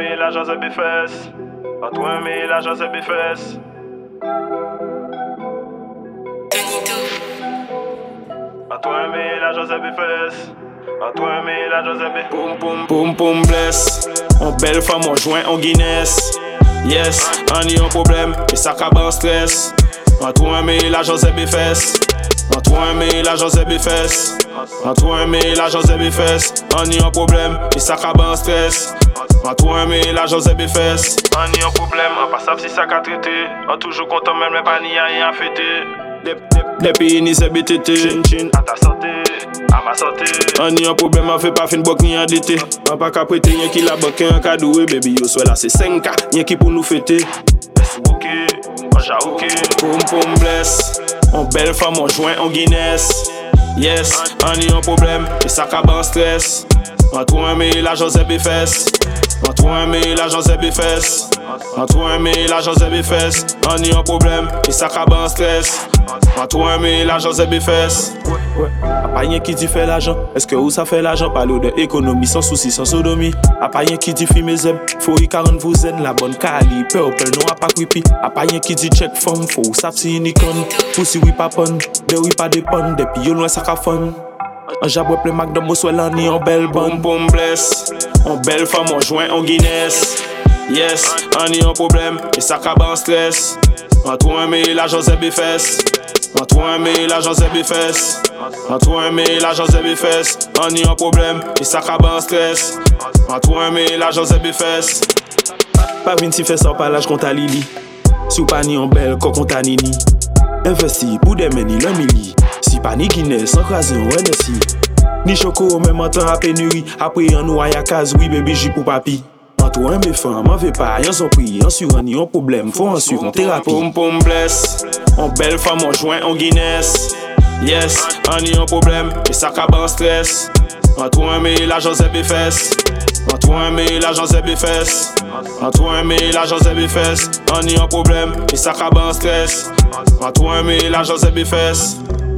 mais la José Bifes. Toi, mais la José Bifes. Toi, mais la José Bifes. Toi, mais la José Bifes. Poum poum poum poum bless. On belle femme, on joint, on Guinness. Yes, on y a un problème, et ça cabe en stress. Toi, mais la José Bifes. Toi, mais la José Bifes. Toi, mais la José Bifes. On y a un problème, et ça cabe en stress. Toi, mais la José Bifes. On y a un problème, on pas savoir si ça qu'a traité. On toujours content même, mais pas ni rien à fêter. Les pays ni c'est BTT. Chin chin, à ta santé, à ma santé. On y a un problème, on fait pas fin bok ni en d'été. On pas qu'à prêter, y'en qui la banque un cadeau. Baby, yo, soit là, c'est 5K, y'en qui pour nous fêter. Ok, on ja ok. Poum poum bless. On belle femme, on joint, on Guinness. Yes, on y a un problème, et ça cabe en stress. Toi, mais la José Bifes. Toi, mais la José Bifes. Toi, mais la José Bifes. On y a un problème, et ça cabe en stress. Toi, mais la José Bifes. Ouais, a pas rien qui dit fait l'argent. Est-ce que où ça fait l'argent? Parle de économie, sans souci, sans sodomie. A pas rien qui dit fumer zeb. Faut y 40 vous aide, la bonne cali. Purple, non, a pas creepy. A pas rien qui dit check femme. Faut ça si unicorn. Pussy oui pas pon. De oui pas de pon. Depuis yo loin ça ka fun. Un jaboué plein McDonald's, moi soit l'année en belle bonne. Boum bless. On belle femme, on joint, on Guinness. Yes, on y a un problème, et ça cabe en stress. Toi, mais la José Bifes. Toi, mais la José Bifes. Toi, mais la José Bifes. On y a un problème, et ça cabe en stress. Toi, mais la José Bifes. Pas vin si fait ça par l'âge contre Lili. Sous pas ni en belle, quand on t'a nini. Investi pour des meni l'amili. Si pas ni Guinness, sans craser un NSI. Ni choco au même temps à pénurie. Après un noyau à case, oui bébé j'y pour papi. Toi mes femmes, m'en veux pas, y'en sont pris, y'en sur un yon problème, faut en suivre en thérapie. Poum poum bless, on belle femme, on joint, on Guinness. Yes, on y a un problème, et ça cabe en stress. Toi mais la José Bifes. Toi mais la José Bifes. Toi mais la José Bifes. On y a un problème, et ça cabe en stress. Toi mais la José Bifes.